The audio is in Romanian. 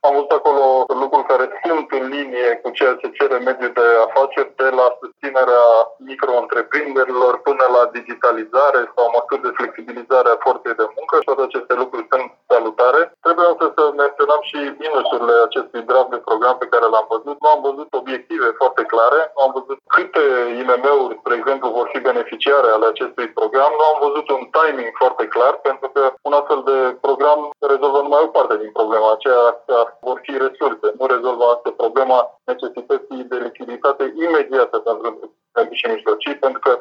Am văzut acolo lucruri care sunt în linie cu ceea ce cere mediul de afaceri, de la susținerea micro-întreprinderilor până la digitalizare sau măsuri de flexibilizare a forței de muncă și toate aceste lucruri sunt salutare. Trebuie însă să menționăm și minusurile acestui draft de program pe care l-am văzut. Nu am văzut obiective foarte clare, nu am văzut câte IMM-uri, spre exemplu, vor fi beneficiare ale acestui program, nu am văzut un timing foarte clar, pentru că un astfel de program rezolvă numai o parte din problema aceea că vor fi resurse. Nu rezolvă asta problema necesității de lichiditate imediată pentru mici și mijlocii, pentru că